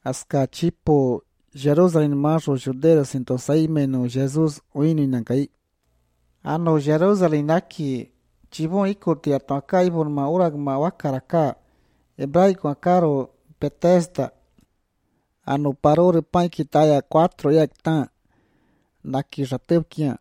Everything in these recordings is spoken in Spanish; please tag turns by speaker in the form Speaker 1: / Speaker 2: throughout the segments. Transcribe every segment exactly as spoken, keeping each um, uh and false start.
Speaker 1: Aska chipo Jerusalem maso judeo sinto saimeno Jesus uinu nankai. Ano Jerusalem naki chibon ikuti atoaka ibon ma urag ma wakaraka hebraico akaro Bethesda. Ano parore pai kitaya quatro yaktan naki ratepkia.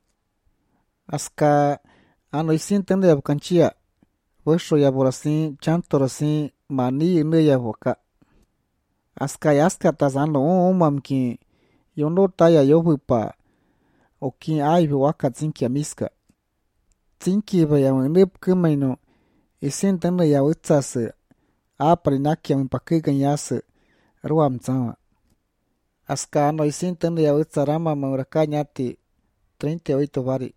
Speaker 1: Aska ano isintende abkanchia. Wesho yaborasin chantorasin mani ne yaboka. Aska yaska tazano umamki yono taya yobupa okin aibu waka tsinki amiska. Tsinki ba yawan nip kumaino isintende ya utsase apri naki yamin pakigan yase ruam tsawa. Aska ano isintende ya utsarama mauraka nyati treinta y ocho vari.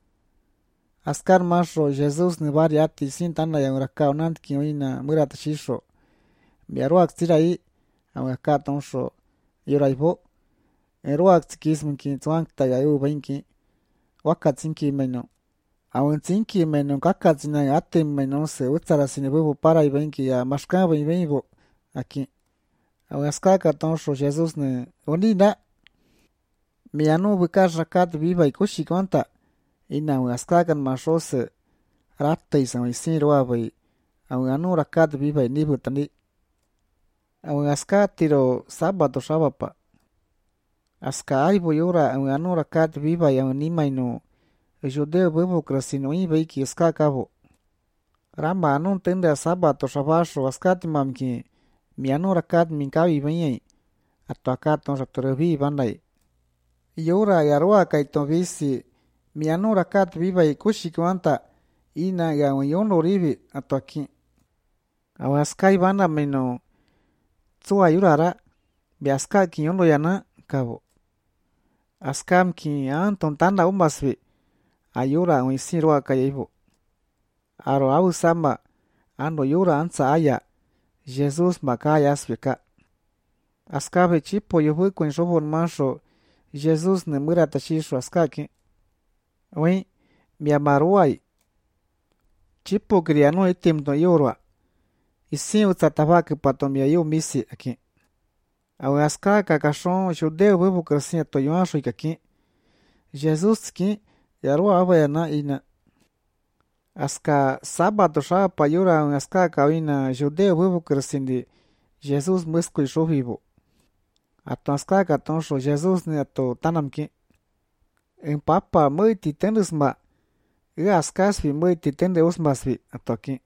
Speaker 1: Askar masho Jesus ni vari ati isintanda ya uraka onantki oina muratashisho. Miaruak tirai awaka tonsho yoraibo eruak tsikisminki tsuankta ya ubainki wakatsinki meno awantsinki meno kakatsina ate meno se utsarasini bubu para ibainki ya mashkaba ibaibo aquí awaskaka tonsho Jesus ne onina mianu bukas rakat viva ikushi kwanta ina awaskakan mashose ratta isama isiru abai awanu rakat viva nibu tani awan aska tiro sábado shabapa. Aska aibo yora awan anu rakat viva yawan nimaino judeo bebo krasino ibaiki aska kabo. Ramba anun tenda sábado shabasho askati mamki mi anu rakat minkawi banyai ato akaton ratorobi bandai. Yora yarua kaito visi mi anu rakat viva ikushi kwanta ina yawan yono ribi ato aki. Awan askai banda meno Tsua yurara bi aska ki yondo yana kabo. Askam ki anton tanda umbasvi ayura uisin roa kayaibo. Aro au samba ando yura ansa aya Jesus makaya asvika. Askabe chipo yobu kwen shobon masho Jesus ne mura tashisho askaki. Oi mi amaruai. Chipo kriano itim no yorwa. Isin utsatabaki pato mi ayu misi aquí. Awe aska kakashon judeo bubu krasin ato yuansho ikaki. Jesus ki yarua abayana ina. Aska sábado shapa yura awe aska kawina judeo bubu krasin di Jesus musko isho vivo. Ato aska katonsho Jesus ni ato tanamki. En papa muiti tendusma. Iga askasvi muiti tende usmasvi ato aquí.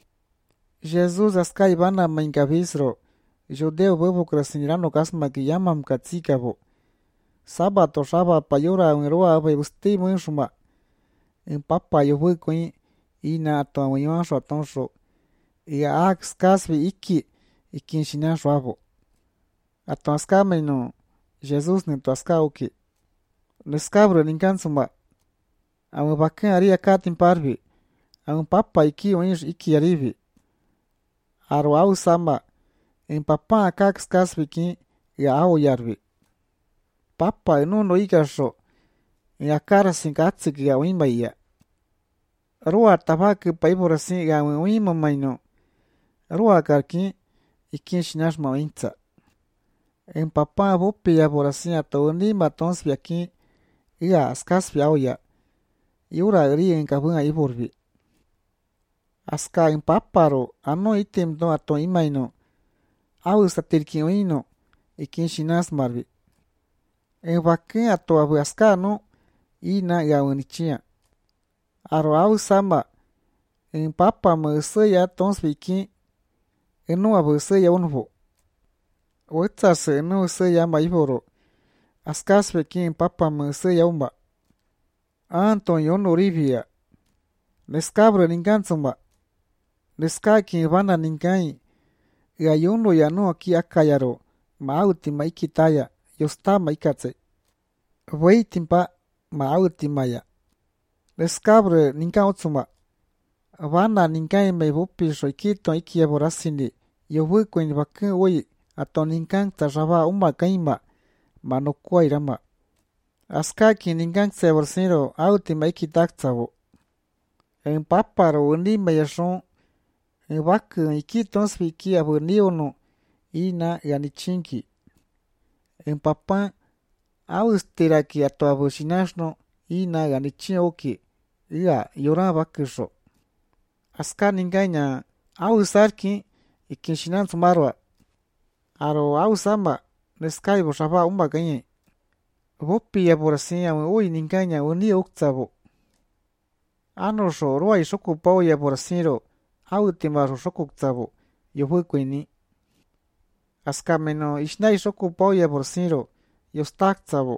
Speaker 1: Jesus aska ibana mainkavisro judeo bubu krasinirano kasma ki yamam katsikabo. Sábado shaba payura unroa abe usti muinshuma. En papa yobu kuin ina ato awanyuansho atonsho. Ia aks kasvi iki ikin shinasho abo. Ato aska meno Jesus nento aska uki. Neskabro ninkansuma. Awe baken aria katin parvi. Awe papa iki oinsh iki arivi. Aro au samba en papa akaks kasviki ya au yarvi. Papa enuno ikasho ya kara sinkatsiki ya wimba iya. Rua tabaki paiborasin ya wimba maino. Rua karki ikin shinash mawintza. En papa bupi ya borasin ato unimba tonsvi aki ya askasvi au ya. Yura eri en kabunga iborvi. Aska en paparo ano item do ato imaino au satirki oino ikin shinas marvi. En vakin ato abu aska no ina ya unichia. Aro au samba en papa me ya tons viki eno abu ya unvo. Oetsas eno ya maiboro. Askas viki en papa me ya umba. Anton yono rivia. Nescabro ningansumba. Neskaki vana ningai ya yono ya no aki akayaro mauti maikitaya yosta maikatse weitimpa mauti maya Neskabre ninga otsuma vana ningai me bupi shoikito iki eborasini yobu kwen bakin oi ato ningang tajaba umba kaima manokwa irama askaki ningang sevorsiro auti maikitaktsavo en paparo undi mayashon en bak iki tonsviki abuniono ina yanichinki en papá austiraki atoabushinashno ina ganichi oki ia yora bakisho aska ningaña ausarki ikinshinan sumarwa aro ausamba neskaibo shaba umba gañe bopi ya por así aún uy ningaña uni uktsabo ano sho roa shoku pao ya por así ro autima ro shoku uktsabo yobukwini aska meno ishnai shoku pao ya por así ro yostaktsabo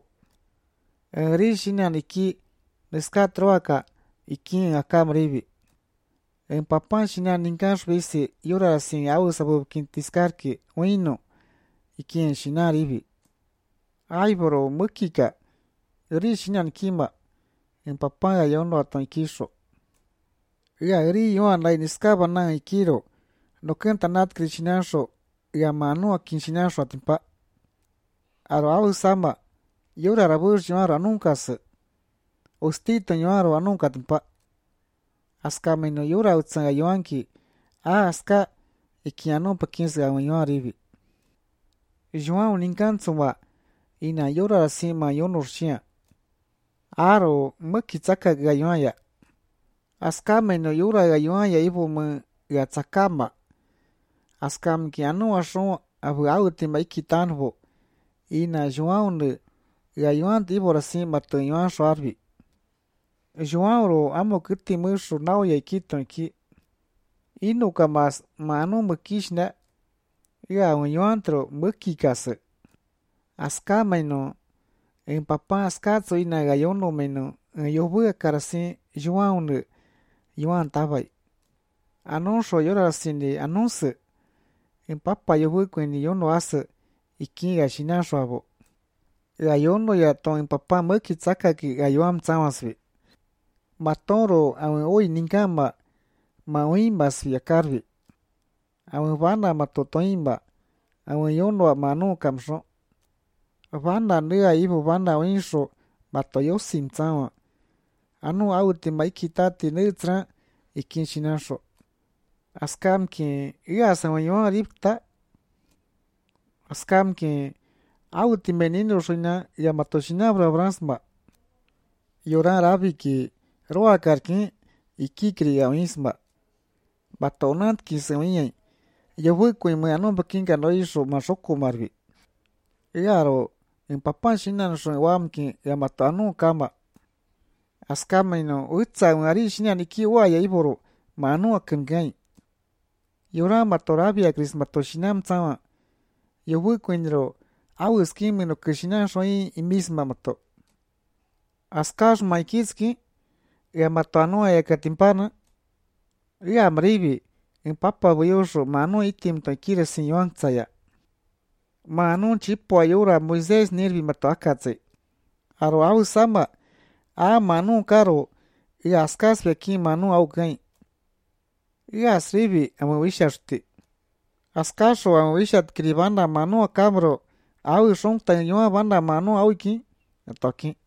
Speaker 1: ri shinan iki neska troaka iki akam ribi en papá shinan ningan shvisi yora sin ausabo kintiskarki uino iki en shinan ribi Aiboro mukika ri shinan kima en papá ya yono aton ikisho ya ri yoan lai niskaba nan ikiro no kenta nat krishinasho ya manu akinshinasho atimpa aro au sama yora rabush yoaro anunkas ustito yoaro anunka atimpa aska meno yora utsanga yoanki a aska ikiano pakins ga yoaribi yoan ninkantsuma ina yora sima yonorshia aro mukitsaka ga yoaya aska meno yora ga yoaya ibo mu ga tsakama aska mkiano ashon abu autima ikitanbo ina yoan ga yoan ibo rasima to yoan sharbi yoan ro amo kiti musho naoya ikiton ki ino kamas manu mukishna ya yoan tro mukikas aska meno en papá aska tso ina ga yono meno yobu karasi yoan yoan tabai anonsho yora sindi anonse en papá yobu kweni yono as iki ga shinasho abo ga yono ya to en papá mukitsaka ki ga yoam tsamasbi matoro awen oi ningama mawimba sviakarbi awen bana matotoimba awen yono manu kamsho Vanda nea ibu vanda winsho matoyo simtsawa anu autima ikitati neutra ikinshinasho askam ki iasa wanyo ripta askam ki autime nino shina ya matoshina brabrasma yora rabi ki roa karki ikikri ya misma batonat ki sewiye yobu kwime anu bakinga no isho mashoko marbi yaro en papá shinan shon wamki yamato anu kama askama ino utsa ngari shinan iki wa ya iboro manu akengai yora matorabia krismato shinam tsama yobu kwenro au skimi no kishinan shon i misma mato askash maikitski yamato anu ya katimpana ya mribi en papá boyosho manu itim to kire sinyon tsaya Manu chipo ayura Moisés nirvi mato akatse. Aro au sama a manu karo i askas veki manu au gai. I asribi amawishashti. Askasho amawishat kribanda manu akamro au shongta yoa banda manu au ki. Toki.